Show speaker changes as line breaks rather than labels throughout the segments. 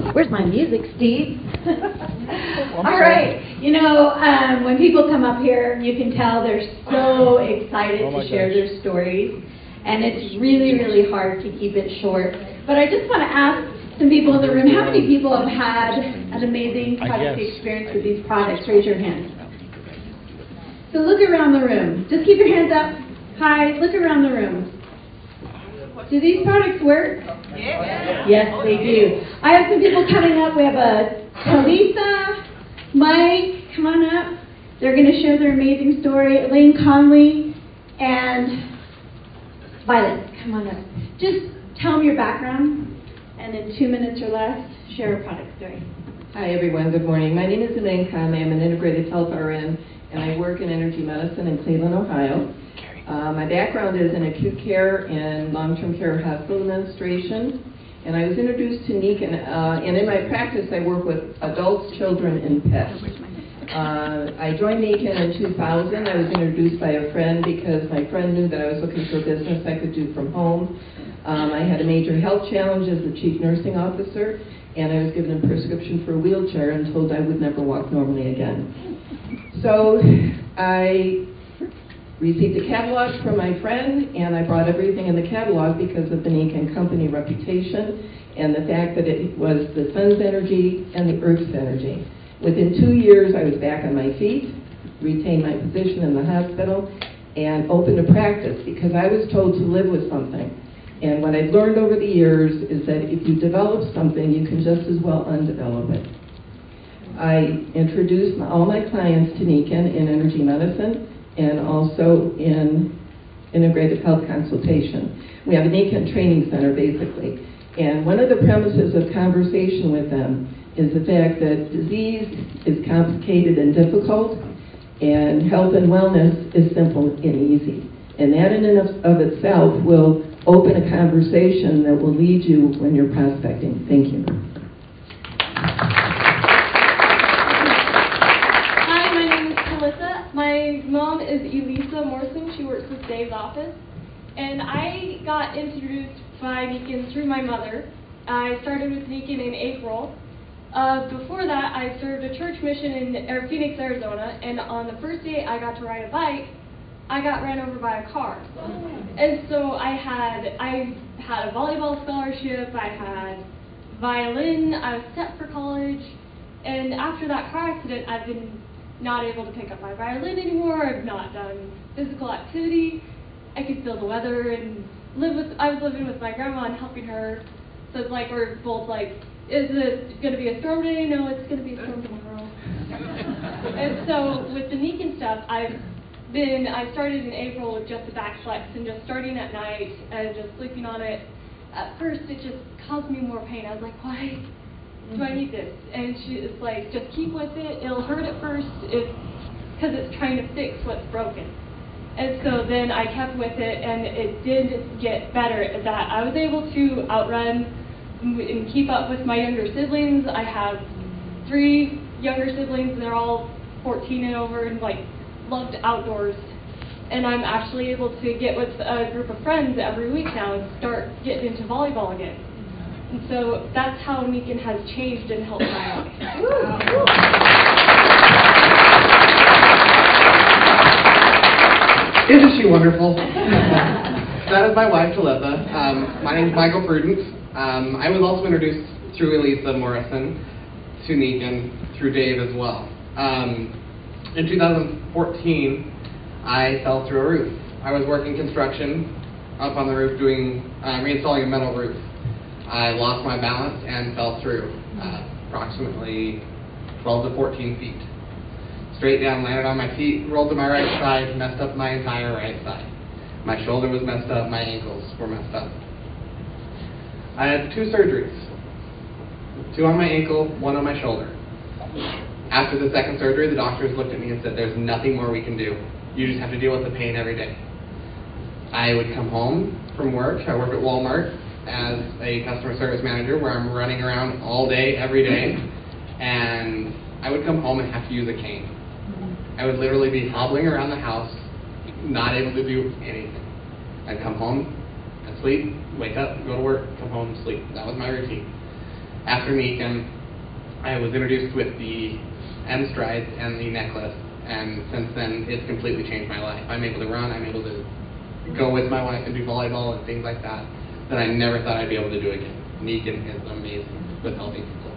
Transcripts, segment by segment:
Where's my music, Steve? All right. You know, when people come up here, you can tell they're so excited to share their stories. And it's really, really hard to keep it short. But I just want to ask some people in the room, how many people have had an amazing product experience with these products? Raise your hand. So look around the room. Just keep your hands up high. Look around the room. Do these products work? Yes, they do. I have some people coming up. We have Talisa, Mike, come on up. They're going to share their amazing story. Elaine Conley and Violet, come on up. Just tell them your background, and in 2 minutes or less, share a product story.
Hi, everyone. Good morning. My name is Elaine Conley. I'm an integrated health RN, and I work in energy medicine in Cleveland, Ohio. My background is in acute care and long-term care hospital administration, and I was introduced to Nikken, and in my practice I work with adults, children, and pets. I joined Nikken in 2000. I was introduced by a friend because my friend knew that I was looking for a business I could do from home. I had a major health challenge as the chief nursing officer, and I was given a prescription for a wheelchair and told I would never walk normally again. So I received a catalog from my friend, and I brought everything in the catalog because of the Nikken company reputation and the fact that it was the sun's energy and the earth's energy. Within 2 years, I was back on my feet, retained my position in the hospital, and opened a practice because I was told to live with something. And what I've learned over the years is that if you develop something, you can just as well undevelop it. I introduced all my clients to Nikken in energy medicine and also in integrated health consultation. We have a Nikken training center, basically. And one of the premises of conversation with them is the fact that disease is complicated and difficult, and health and wellness is simple and easy. And that in and of itself will open a conversation that will lead you when you're prospecting. Thank you.
Hi, my name is Talisa. My mom is Elisa Morrison. She works with Dave's office. And I got introduced by Nikken through my mother. I started with Nikken in April. Before that, I served a church mission in Phoenix, Arizona, and on the first day I got to ride a bike, I got ran over by a car. And so I had a volleyball scholarship, I had violin, I was set for college, and after that car accident, I've been not able to pick up my violin anymore. I've not done physical activity. I could feel the weather and I was living with my grandma and helping her. So it's like we're both like, is it going to be a storm today? No, it's going to be a storm tomorrow. And so with the Nikken stuff, I started in April with just a back flex and just starting at night and just sleeping on it. At first, it just caused me more pain. I was like, why do I need this? And it's like, just keep with it. It'll hurt at first because it's trying to fix what's broken. And so then I kept with it, and it did get better at that. I was able to outrun and keep up with my younger siblings. I have 3 younger siblings, and they're all 14 and over and like loved outdoors. And I'm actually able to get with a group of friends every week now and start getting into volleyball again. And so that's how Nikken has changed and helped my life.
Isn't she wonderful? That is my wife, Talisa. My name is Michael Prudence. I was also introduced through Elisa Morrison to Nikken, through Dave as well. In 2014, I fell through a roof. I was working construction up on the roof doing reinstalling a metal roof. I lost my balance and fell through approximately 12 to 14 feet. Straight down, landed on my feet, rolled to my right side, messed up my entire right side. My shoulder was messed up, my ankles were messed up. I had 2 surgeries. 2 on my ankle, 1 on my shoulder. After the second surgery, the doctors looked at me and said, there's nothing more we can do. You just have to deal with the pain every day. I would come home from work. I work at Walmart as a customer service manager where I'm running around all day, every day. And I would come home and have to use a cane. I would literally be hobbling around the house, not able to do anything. I'd come home, I'd sleep, wake up, go to work, come home, sleep. That was my routine. after Nikon, I was introduced with the M strides and the necklace, and since then it's completely changed my life. I'm able to run, I'm able to go with my wife and do volleyball and things like that I never thought I'd be able to do again. Nikon is amazing with helping people.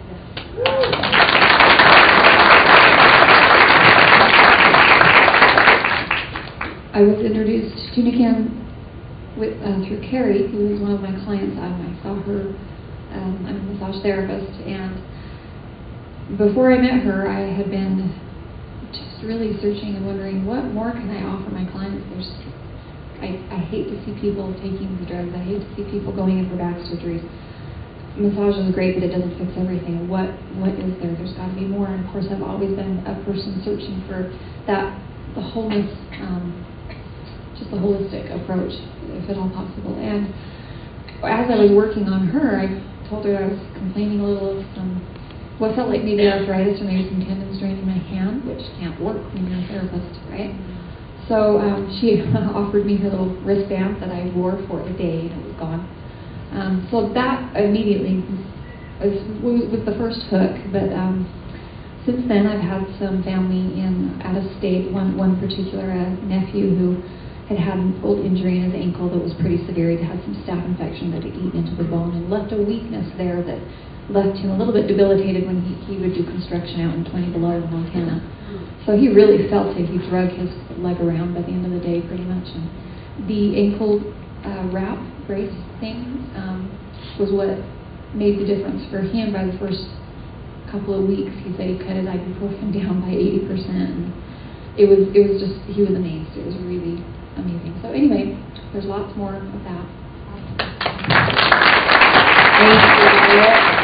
I was introduced to Nikon through Carrie, who was one of my clients. I saw her, I'm a massage therapist, and before I met her, I had been just really searching and wondering, what more can I offer my clients? I hate to see people taking the drugs. I hate to see people going in for back surgeries. Massage is great, but it doesn't fix everything. What is there? There's got to be more. And of course, I've always been a person searching for that, the wholeness, just the holistic approach, if at all possible. And as I was working on her, I told her I was complaining a little of what felt like maybe arthritis or maybe some tendons draining my hand, which can't work when you're a therapist, right? So she offered me her little wristband that I wore for a day, and it was gone. So that immediately was the first hook. But since then, I've had some family out of state. One particular nephew who had an old injury in his ankle that was pretty severe. He had some staph infection that had eaten into the bone and left a weakness there that left him a little bit debilitated when he would do construction out in 20 below in Montana. So he really felt it. He drug his leg around by the end of the day pretty much. And the ankle wrap brace thing was what made the difference for him. By the first couple of weeks, he said he cut his ibuprofen down by 80%. And it was just, he was amazed. It was really amazing. So anyway, there's lots more of that.